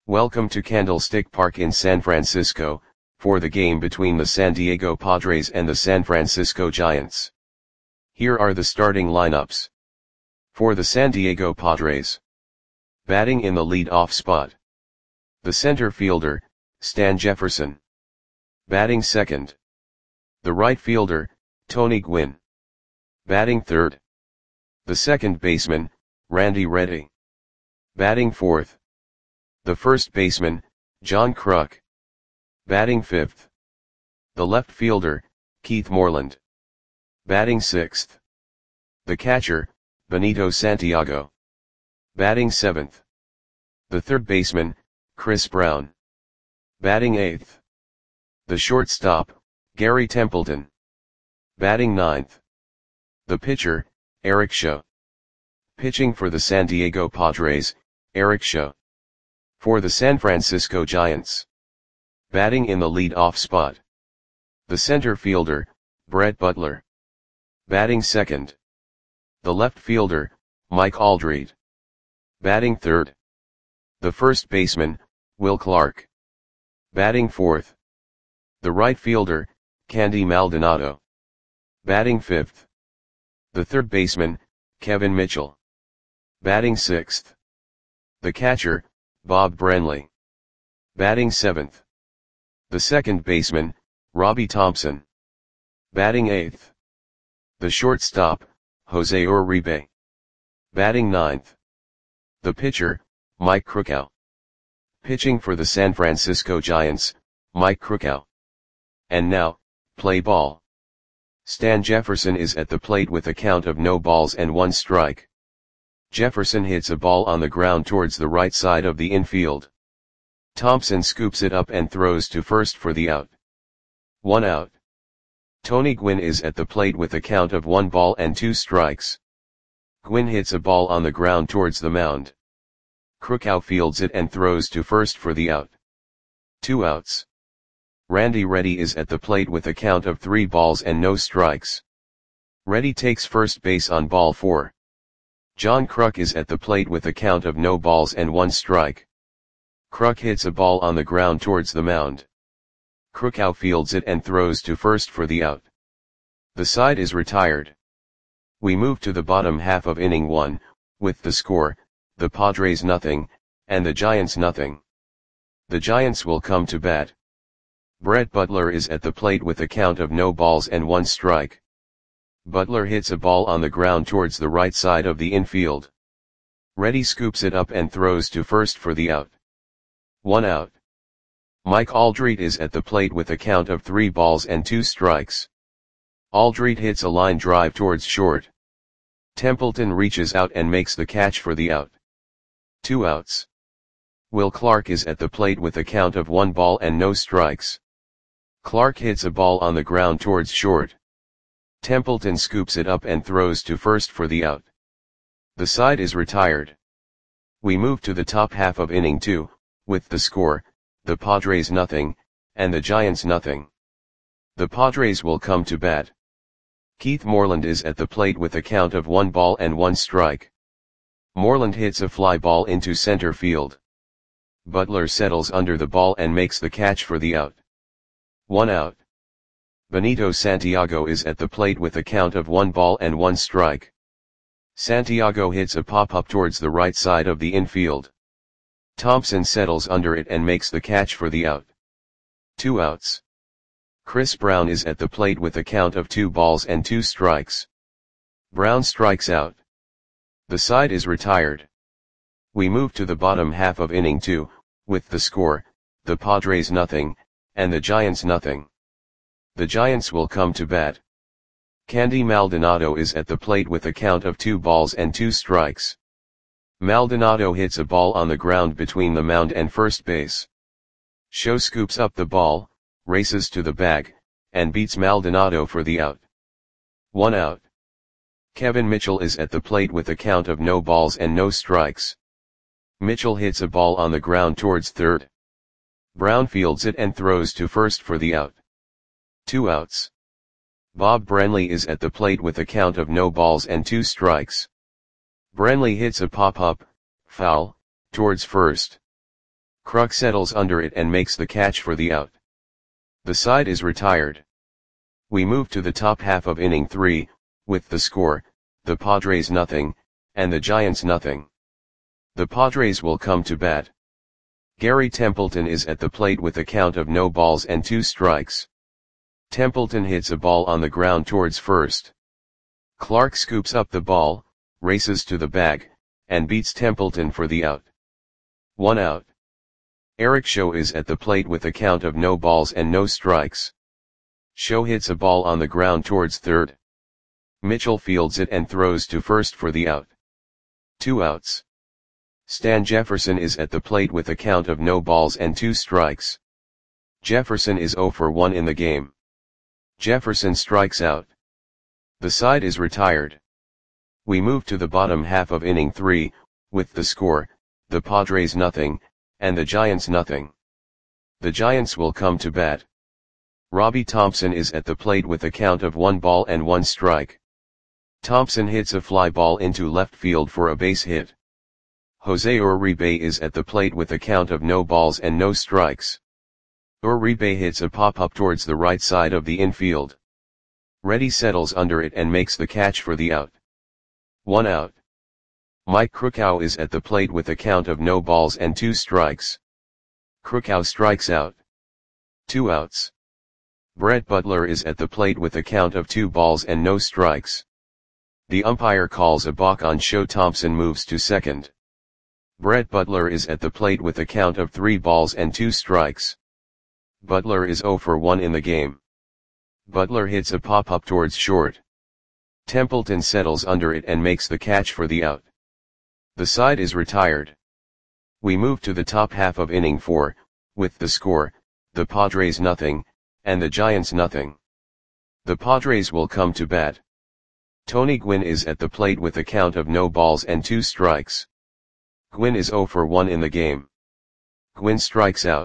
Welcome to Candlestick Park in San Francisco, for the game between the San Diego Padres and the San Francisco Giants. Here are the starting lineups. For the San Diego Padres. Batting in the lead-off spot. The center fielder, Stan Jefferson. Batting second. The right fielder, Tony Gwynn. Batting third. The second baseman, Randy Reddy. Batting fourth. The first baseman, John Kruk. Batting fifth. The left fielder, Keith Moreland. Batting sixth. The catcher, Benito Santiago. Batting seventh. The third baseman, Chris Brown. Batting eighth. The shortstop, Gary Templeton. Batting ninth. The pitcher, Eric Shaw. Pitching for the San Diego Padres, Eric Shaw. For the San Francisco Giants. Batting in the lead-off spot. The center fielder, Brett Butler. Batting second. The left fielder, Mike Aldrete. Batting third. The first baseman, Will Clark. Batting fourth. The right fielder, Candy Maldonado. Batting fifth. The third baseman, Kevin Mitchell. Batting sixth. The catcher, Bob Brenly. Batting seventh. The second baseman, Robbie Thompson. Batting eighth. The shortstop, Jose Uribe. Batting ninth. The pitcher, Mike Krukow. Pitching for the San Francisco Giants, Mike Krukow. And now, play ball. Stan Jefferson is at the plate with a count of no balls and one strike. Jefferson hits a ball on the ground towards the right side of the infield. Thompson scoops it up and throws to first for the out. 1 out. Tony Gwynn is at the plate with a count of 1 ball and 2 strikes. Gwynn hits a ball on the ground towards the mound. Krukow fields it and throws to first for the out. 2 outs. Randy Reddy is at the plate with a count of 3 balls and no strikes. Reddy takes first base on ball 4. John Kruk is at the plate with a count of no balls and 1 strike. Kruk hits a ball on the ground towards the mound. Krukow fields it and throws to first for the out. The side is retired. We move to the bottom half of inning 1, with the score, the Padres nothing, and the Giants nothing. The Giants will come to bat. Brett Butler is at the plate with a count of no balls and 1 strike. Butler hits a ball on the ground towards the right side of the infield. Reddy scoops it up and throws to first for the out. 1 out. Mike Aldrete is at the plate with a count of 3 balls and 2 strikes. Aldrete hits a line drive towards short. Templeton reaches out and makes the catch for the out. 2 outs. Will Clark is at the plate with a count of 1 ball and no strikes. Clark hits a ball on the ground towards short. Templeton scoops it up and throws to first for the out. The side is retired. We move to the top half of inning 2, with the score, the Padres nothing, and the Giants nothing. The Padres will come to bat. Keith Moreland is at the plate with a count of 1 ball and 1 strike. Moreland hits a fly ball into center field. Butler settles under the ball and makes the catch for the out. 1 out. Benito Santiago is at the plate with a count of 1 ball and 1 strike. Santiago hits a pop-up towards the right side of the infield. Thompson settles under it and makes the catch for the out. 2 outs. Chris Brown is at the plate with a count of 2 balls and 2 strikes. Brown strikes out. The side is retired. We move to the bottom half of inning 2, with the score, the Padres nothing, and the Giants nothing. The Giants will come to bat. Candy Maldonado is at the plate with a count of 2 balls and 2 strikes. Maldonado hits a ball on the ground between the mound and first base. Shaw scoops up the ball, races to the bag, and beats Maldonado for the out. 1 out. Kevin Mitchell is at the plate with a count of no balls and no strikes. Mitchell hits a ball on the ground towards third. Brown fields it and throws to first for the out. 2 outs. Bob Brenly is at the plate with a count of no balls and 2 strikes. Brenly hits a pop-up, foul, towards first. Kruk settles under it and makes the catch for the out. The side is retired. We move to the top half of inning 3, with the score, the Padres nothing, and the Giants nothing. The Padres will come to bat. Gary Templeton is at the plate with a count of no balls and 2 strikes. Templeton hits a ball on the ground towards first. Clark scoops up the ball, races to the bag, and beats Templeton for the out. 1 out. Eric Show is at the plate with a count of no balls and no strikes. Show hits a ball on the ground towards third. Mitchell fields it and throws to first for the out. 2 outs. Stan Jefferson is at the plate with a count of no balls and 2 strikes. Jefferson is 0 for 1 in the game. Jefferson strikes out. The side is retired. We move to the bottom half of inning 3, with the score, the Padres nothing, and the Giants nothing. The Giants will come to bat. Robbie Thompson is at the plate with a count of 1 ball and 1 strike. Thompson hits a fly ball into left field for a base hit. Jose Uribe is at the plate with a count of no balls and no strikes. Uribe hits a pop-up towards the right side of the infield. Reddy settles under it and makes the catch for the out. 1 out. Mike Krukow is at the plate with a count of no balls and 2 strikes. Krukow strikes out. 2 outs. Brett Butler is at the plate with a count of 2 balls and no strikes. The umpire calls a balk on Show. Thompson moves to second. Brett Butler is at the plate with a count of 3 balls and 2 strikes. Butler is 0 for 1 in the game. Butler hits a pop-up towards short. Templeton settles under it and makes the catch for the out. The side is retired. We move to the top half of inning 4, with the score, the Padres nothing, and the Giants nothing. The Padres will come to bat. Tony Gwynn is at the plate with a count of no balls and 2 strikes. Gwynn is 0 for 1 in the game. Gwynn strikes out.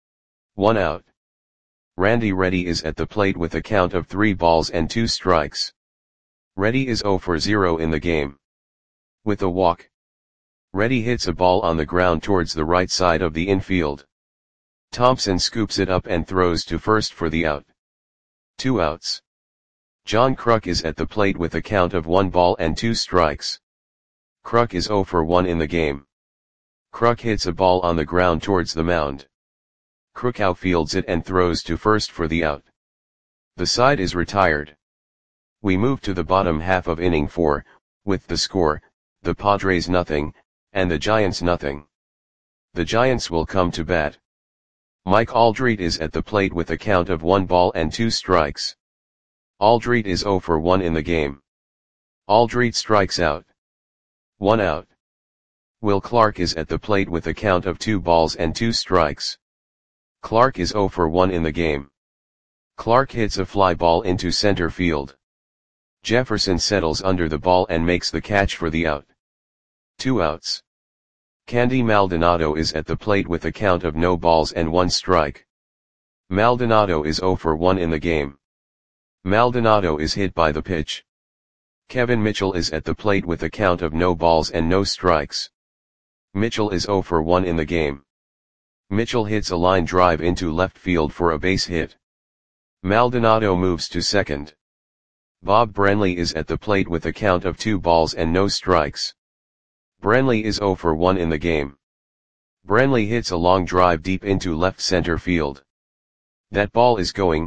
1 out. Randy Reddy is at the plate with a count of 3 balls and 2 strikes. Reddy is 0 for 0 in the game. With a walk. Reddy hits a ball on the ground towards the right side of the infield. Thompson scoops it up and throws to first for the out. 2 outs. John Kruk is at the plate with a count of 1 ball and 2 strikes. Kruk is 0 for 1 in the game. Kruk hits a ball on the ground towards the mound. Krukow fields it and throws to first for the out. The side is retired. We move to the bottom half of inning 4, with the score, the Padres nothing, and the Giants nothing. The Giants will come to bat. Mike Aldrete is at the plate with a count of 1 ball and 2 strikes. Aldrete is 0 for 1 in the game. Aldrete strikes out. 1 out. Will Clark is at the plate with a count of 2 balls and 2 strikes. Clark is 0 for 1 in the game. Clark hits a fly ball into center field. Jefferson settles under the ball and makes the catch for the out. 2 outs. Candy Maldonado is at the plate with a count of no balls and 1 strike. Maldonado is 0 for 1 in the game. Maldonado is hit by the pitch. Kevin Mitchell is at the plate with a count of no balls and no strikes. Mitchell is 0 for 1 in the game. Mitchell hits a line drive into left field for a base hit. Maldonado moves to second. Bob Brenly is at the plate with a count of 2 balls and no strikes. Brenly is 0 for 1 in the game. Brenly hits a long drive deep into left center field. That ball is gone.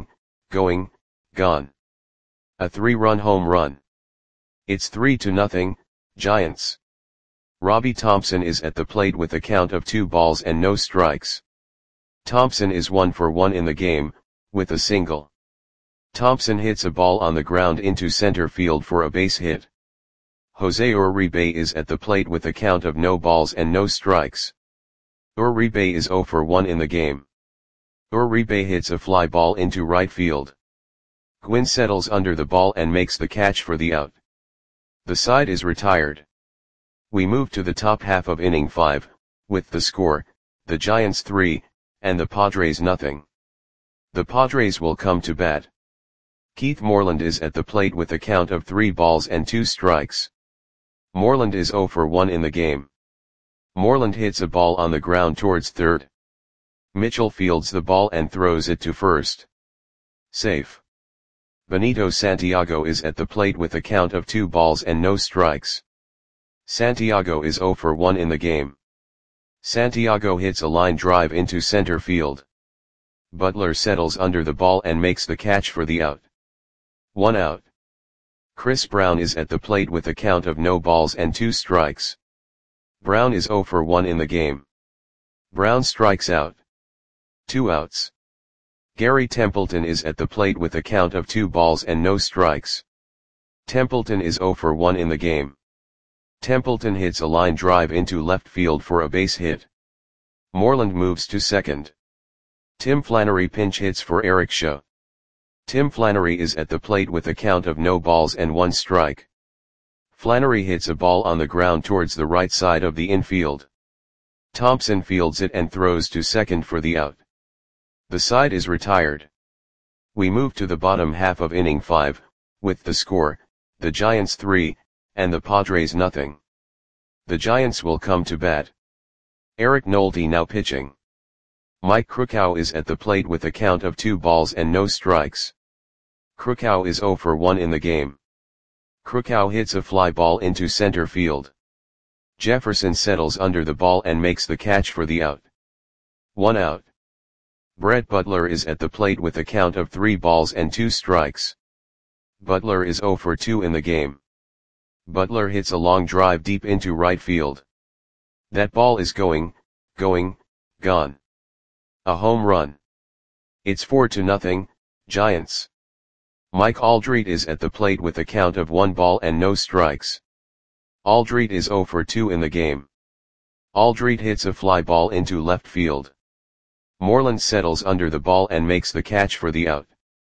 A 3-run home run. It's 3-0, Giants. Robbie Thompson is at the plate with a count of 2 balls and no strikes. Thompson is 1 for 1 in the game, with a single. Thompson hits a ball on the ground into center field for a base hit. Jose Uribe is at the plate with a count of no balls and no strikes. Uribe is 0 for 1 in the game. Uribe hits a fly ball into right field. Gwynn settles under the ball and makes the catch for the out. The side is retired. We move to the top half of inning 5, with the score, the Giants 3, and the Padres nothing. The Padres will come to bat. Keith Moreland is at the plate with a count of 3 balls and 2 strikes. Moreland is 0 for 1 in the game. Moreland hits a ball on the ground towards third. Mitchell fields the ball and throws it to first. Safe. Benito Santiago is at the plate with a count of 2 balls and no strikes. Santiago is 0 for 1 in the game. Santiago hits a line drive into center field. Butler settles under the ball and makes the catch for the out. 1 out. Chris Brown is at the plate with a count of no balls and 2 strikes. Brown is 0 for 1 in the game. Brown strikes out. 2 outs. Gary Templeton is at the plate with a count of 2 balls and no strikes. Templeton is 0 for 1 in the game. Templeton hits a line drive into left field for a base hit. Moreland moves to second. Tim Flannery pinch hits for Eric Shaw. Tim Flannery is at the plate with a count of no balls and 1 strike. Flannery hits a ball on the ground towards the right side of the infield. Thompson fields it and throws to second for the out. The side is retired. We move to the bottom half of inning 5, with the score, the Giants 3, and the Padres nothing. The Giants will come to bat. Eric Nolte now pitching. Mike Krukow is at the plate with a count of 2 balls and no strikes. Krukow is 0 for 1 in the game. Krukow hits a fly ball into center field. Jefferson settles under the ball and makes the catch for the out. 1 out. Brett Butler is at the plate with a count of 3 balls and 2 strikes. Butler is 0 for 2 in the game. Butler hits a long drive deep into right field. That ball is gone. A home run. It's 4-0, Giants. Mike Aldrete is at the plate with a count of 1 ball and no strikes. Aldrete is 0 for 2 in the game. Aldrete hits a fly ball into left field. Moreland settles under the ball and makes the catch for the out.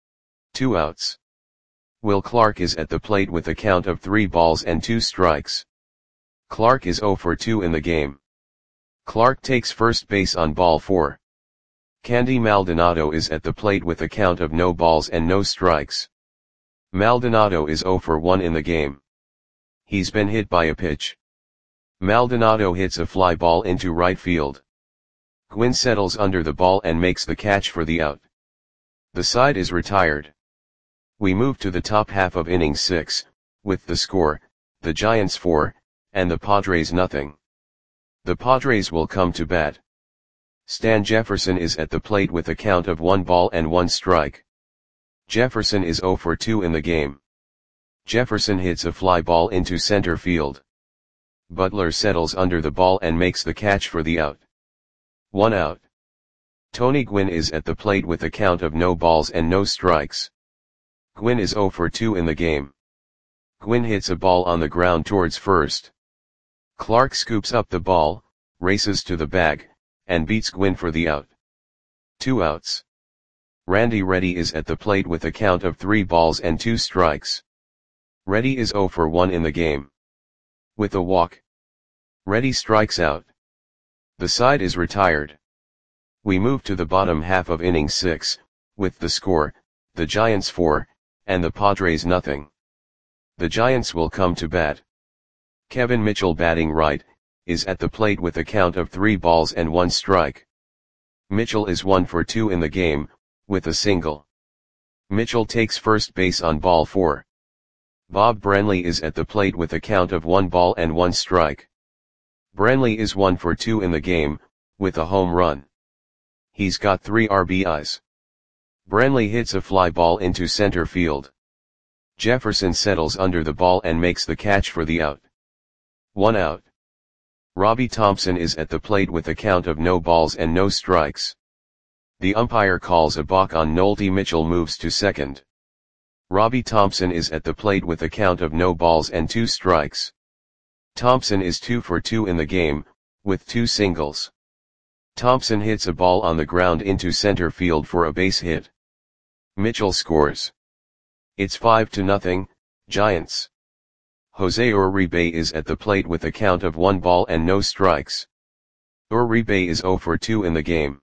2 outs. Will Clark is at the plate with a count of 3 balls and 2 strikes. Clark is 0 for 2 in the game. Clark takes first base on ball 4. Candy Maldonado is at the plate with a count of no balls and no strikes. Maldonado is 0 for 1 in the game. He's been hit by a pitch. Maldonado hits a fly ball into right field. Gwynn settles under the ball and makes the catch for the out. The side is retired. We move to the top half of inning 6, with the score, the Giants 4, and the Padres nothing. The Padres will come to bat. Stan Jefferson is at the plate with a count of 1 ball and 1 strike. Jefferson is 0 for 2 in the game. Jefferson hits a fly ball into center field. Butler settles under the ball and makes the catch for the out. 1 out. Tony Gwynn is at the plate with a count of no balls and no strikes. Gwynn is 0 for 2 in the game. Gwynn hits a ball on the ground towards first. Clark scoops up the ball, races to the bag, and beats Gwynn for the out. 2 outs. Randy Reddy is at the plate with a count of 3 balls and 2 strikes. Reddy is 0 for 1 in the game. With a walk, Reddy strikes out. The side is retired. We move to the bottom half of inning 6, with the score, the Giants 4, and the Padres nothing. The Giants will come to bat. Kevin Mitchell batting right, is at the plate with a count of 3 balls and 1 strike. Mitchell is 1 for 2 in the game, with a single. Mitchell takes first base on ball 4. Bob Brenly is at the plate with a count of 1 ball and 1 strike. Brenly is 1 for 2 in the game, with a home run. He's got 3 RBIs. Brenly hits a fly ball into center field. Jefferson settles under the ball and makes the catch for the out. 1 out. Robbie Thompson is at the plate with a count of no balls and no strikes. The umpire calls a balk on Nolte. Mitchell moves to second. Robbie Thompson is at the plate with a count of no balls and 2 strikes. Thompson is 2 for 2 in the game, with 2 singles. Thompson hits a ball on the ground into center field for a base hit. Mitchell scores. It's 5-0, Giants. Jose Uribe is at the plate with a count of 1 ball and no strikes. Uribe is 0 for 2 in the game.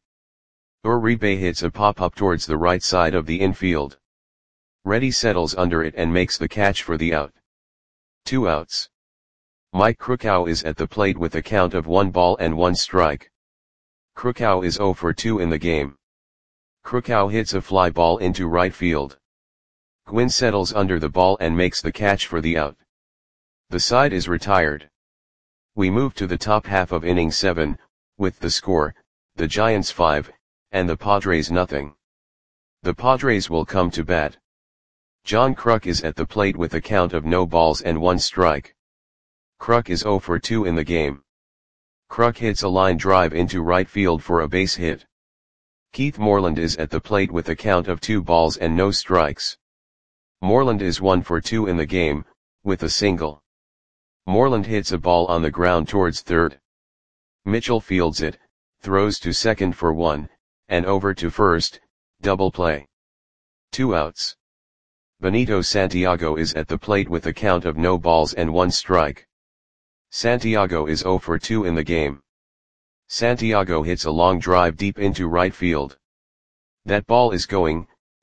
Uribe hits a pop-up towards the right side of the infield. Reddy settles under it and makes the catch for the out. 2 outs. Mike Krukow is at the plate with a count of 1 ball and 1 strike. Krukow is 0 for 2 in the game. Krukow hits a fly ball into right field. Gwynn settles under the ball and makes the catch for the out. The side is retired. We move to the top half of inning 7, with the score, the Giants 5, and the Padres nothing. The Padres will come to bat. John Kruk is at the plate with a count of no balls and 1 strike. Kruk is 0 for 2 in the game. Kruk hits a line drive into right field for a base hit. Keith Moreland is at the plate with a count of 2 balls and no strikes. Moreland is 1 for 2 in the game, with a single. Moreland hits a ball on the ground towards third. Mitchell fields it, throws to second for 1, and over to first, double play. 2 outs. Benito Santiago is at the plate with a count of no balls and 1 strike. Santiago is 0 for 2 in the game. Santiago hits a long drive deep into right field. That ball is going,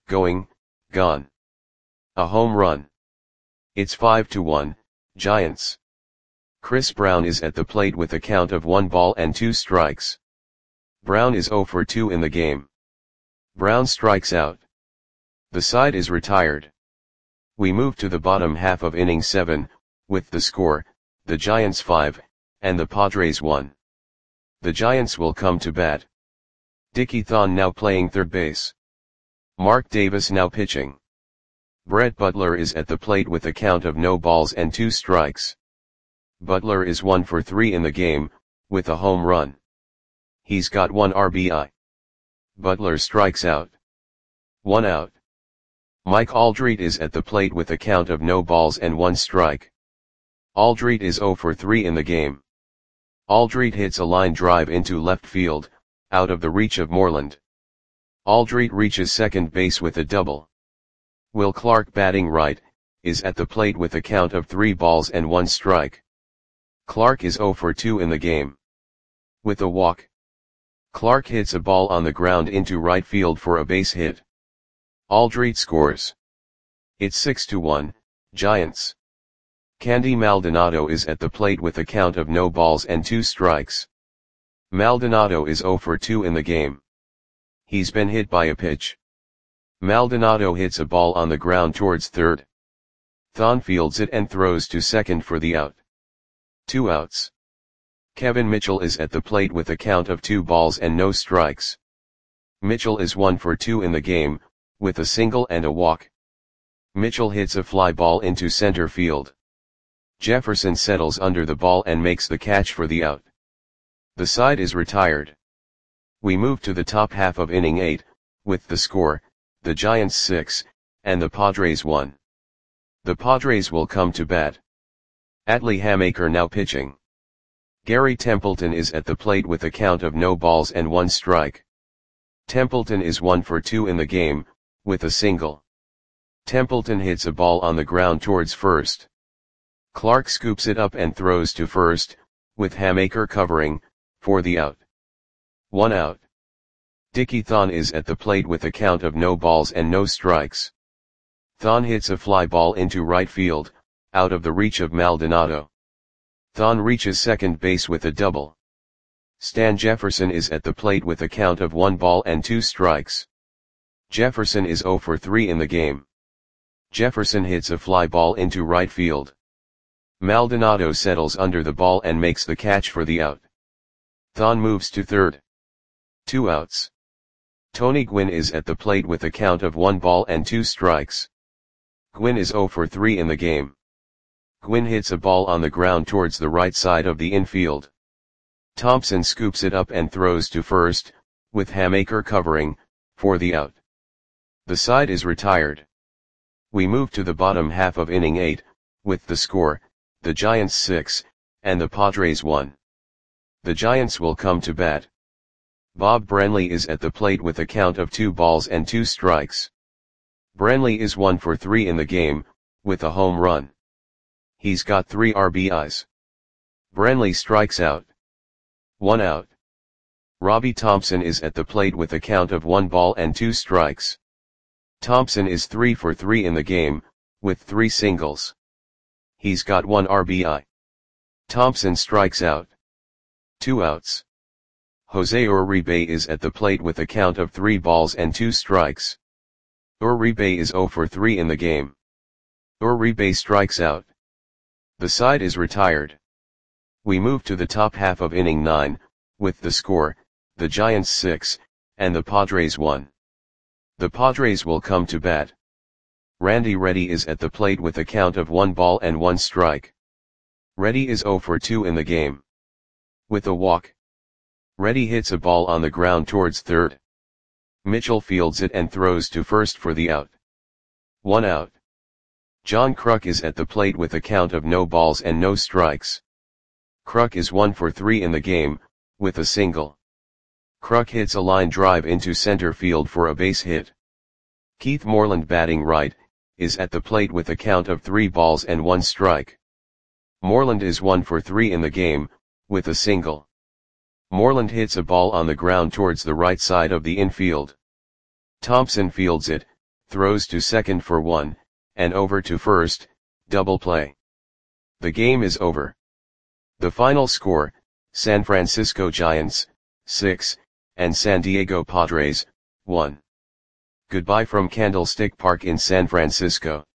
gone. A home run. It's 5-1, Giants. Chris Brown is at the plate with a count of 1 ball and 2 strikes. Brown is 0 for 2 in the game. Brown strikes out. The side is retired. We move to the bottom half of inning 7, with the score, the Giants 5, and the Padres 1. The Giants will come to bat. Dickie Thon now playing third base. Mark Davis now pitching. Brett Butler is at the plate with a count of no balls and 2 strikes. Butler is 1 for 3 in the game, with a home run. He's got 1 RBI. Butler strikes out. 1 out. Mike Aldrete is at the plate with a count of no balls and 1 strike. Aldrete is 0 for 3 in the game. Aldrete hits a line drive into left field, out of the reach of Moreland. Aldrete reaches second base with a double. Will Clark, batting right, is at the plate with a count of 3 balls and 1 strike. Clark is 0 for 2 in the game. With a walk. Clark hits a ball on the ground into right field for a base hit. Aldrete scores. It's 6-1, Giants. Candy Maldonado is at the plate with a count of no balls and 2 strikes. Maldonado is 0 for 2 in the game. He's been hit by a pitch. Maldonado hits a ball on the ground towards third. Thon fields it and throws to second for the out. 2 outs. Kevin Mitchell is at the plate with a count of 2 balls and no strikes. Mitchell is 1 for 2 in the game, with a single and a walk. Mitchell hits a fly ball into center field. Jefferson settles under the ball and makes the catch for the out. The side is retired. We move to the top half of inning 8, with the score, the Giants 6, and the Padres 1. The Padres will come to bat. Atlee Hamaker now pitching. Gary Templeton is at the plate with a count of no balls and 1 strike. Templeton is 1 for 2 in the game, with a single. Templeton hits a ball on the ground towards first. Clark scoops it up and throws to first, with Hamaker covering, for the out. 1 out. Dickie Thon is at the plate with a count of no balls and no strikes. Thon hits a fly ball into right field, out of the reach of Maldonado. Thon reaches second base with a double. Stan Jefferson is at the plate with a count of 1 ball and 2 strikes. Jefferson is 0 for 3 in the game. Jefferson hits a fly ball into right field. Maldonado settles under the ball and makes the catch for the out. Thon moves to third. 2 outs. Tony Gwynn is at the plate with a count of 1 ball and 2 strikes. Gwynn is 0 for 3 in the game. Gwynn hits a ball on the ground towards the right side of the infield. Thompson scoops it up and throws to first, with Hamaker covering, for the out. The side is retired. We move to the bottom half of inning 8, with the score, the Giants 6, and the Padres 1. The Giants will come to bat. Bob Brenly is at the plate with a count of 2 balls and 2 strikes. Brenly is 1 for 3 in the game, with a home run. He's got 3 RBIs. Brenly strikes out. 1 out. Robbie Thompson is at the plate with a count of 1 ball and 2 strikes. Thompson is 3 for 3 in the game, with 3 singles. He's got 1 RBI. Thompson strikes out. 2 outs. Jose Uribe is at the plate with a count of 3 balls and 2 strikes. Uribe is 0 for 3 in the game. Uribe strikes out. The side is retired. We move to the top half of inning 9, with the score, the Giants 6, and the Padres 1. The Padres will come to bat. Randy Reddy is at the plate with a count of 1 ball and 1 strike. Reddy is 0 for 2 in the game. With a walk, Reddy hits a ball on the ground towards third. Mitchell fields it and throws to first for the out. 1 out. John Kruk is at the plate with a count of no balls and no strikes. Kruk is 1 for 3 in the game, with a single. Kruk hits a line drive into center field for a base hit. Keith Moreland, batting right, is at the plate with a count of 3 balls and 1 strike. Moreland is 1 for 3 in the game, with a single. Moreland hits a ball on the ground towards the right side of the infield. Thompson fields it, throws to second for 1, and over to first, double play. The game is over. The final score, San Francisco Giants, 6, and San Diego Padres, 1. Goodbye from Candlestick Park in San Francisco.